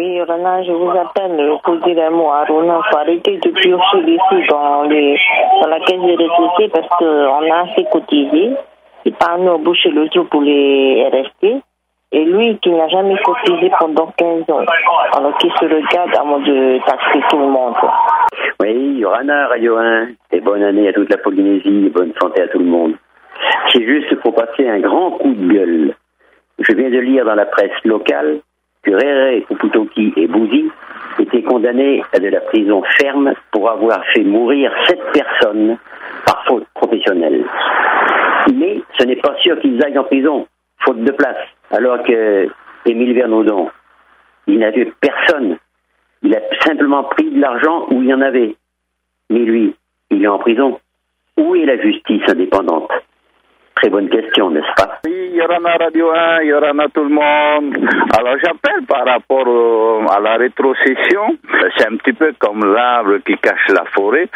Oui, Rana, je vous appelle pour dire un mot à Rona. Il faut arrêter de piocher ici dans la caisse de retraité parce qu'on a assez cotisé. Il part nous boucher le trou pour les RST. Et lui, qui n'a jamais cotisé pendant 15 ans, alors qu'il se regarde avant de taxer tout le monde. Oui, Yorana, Radio 1, et bonne année à toute la Polynésie, et bonne santé à tout le monde. C'est juste pour passer un grand coup de gueule. Je viens de lire dans la presse locale que Rere, Puputoki et Bouzi étaient condamnés à de la prison ferme pour avoir fait mourir 7 personnes par faute professionnelle. Mais ce n'est pas sûr qu'ils aillent en prison, faute de place. Alors que Émile Vernaudon, il n'a vu personne. Il a simplement pris de l'argent où il y en avait. Mais lui, il est en prison. Où est la justice indépendante? Très bonne question, n'est-ce pas? Oui, Yorana Radio 1, Yorana tout le monde. Alors j'appelle par rapport à la rétrocession. C'est un petit peu comme l'arbre qui cache la forêt.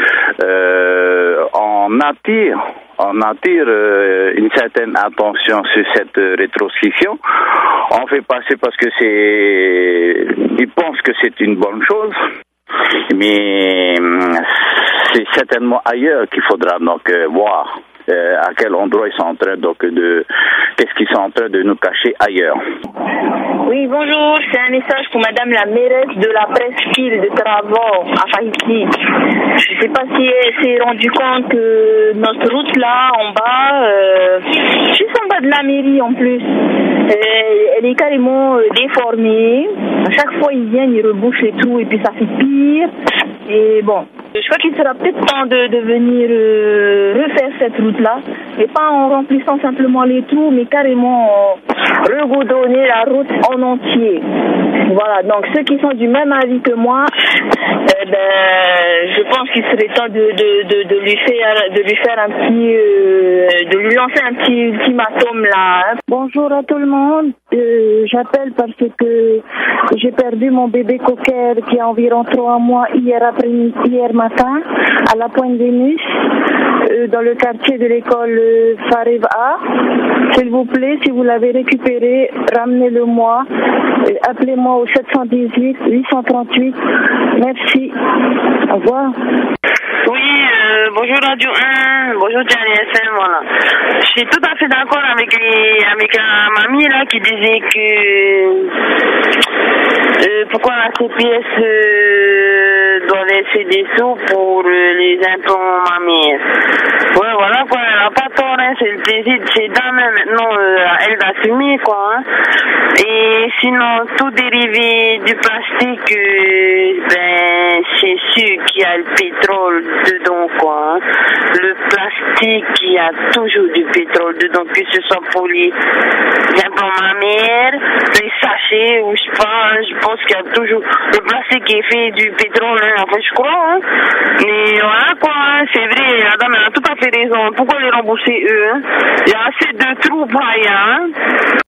On attire une certaine attention sur cette rétrocession. On fait passer parce que ils pensent que c'est une bonne chose. Mais c'est certainement ailleurs qu'il faudra donc voir à quel endroit ils sont en train qu'est-ce qu'ils sont en train de nous cacher ailleurs. Oui, bonjour, c'est un message pour madame la mairesse de la presqu'île de Travaux à Tahiti. Je ne sais pas si elle s'est rendue compte que notre route là en bas, juste en bas de la mairie en plus, elle est carrément déformée. À chaque fois ils viennent, ils rebouchent les trous et puis ça fait pire. Et bon, je crois qu'il sera peut-être temps de venir refaire cette route-là, et pas en remplissant simplement les trous, mais carrément regoudronner la route en entier. Voilà, donc ceux qui sont du même avis que moi, je pense qu'il serait temps de lui lancer un petit ultimatum là. Hein. Bonjour à tout le monde. J'appelle parce que j'ai perdu mon bébé cocker qui a environ 3 mois hier matin à la Pointe-Vénus, dans le quartier de l'école Farev A. S'il vous plaît, si vous l'avez récupéré, ramenez-le-moi. Appelez-moi au 718 838. Merci. Au revoir. Oui, bonjour Radio 1, bonjour Diane FM, voilà. Je suis tout à fait d'accord avec la mamie là qui disait que pourquoi la CPS doit laisser des sous pour les implants mammaires. Ouais, voilà quoi, elle n'a pas tort, hein, c'est le plaisir de ces dames maintenant à elle d'assumer quoi. Hein. Et sinon, tout dérivé du plastique, c'est sûr qu'il y a le pétrole dedans quoi. Hein. Le plastique, il y a toujours du pétrole dedans, que ce soit pour les implants mammaires, les sachets ou je sais pas, hein, je pense qu'il y a toujours le plastique qui est fait du pétrole, hein, en fait je crois. Hein. Mais voilà quoi, hein, c'est vrai, la dame elle a tout à fait raison. Pourquoi les rembourser eux? Hein? Il y a assez de trous pareil, hein.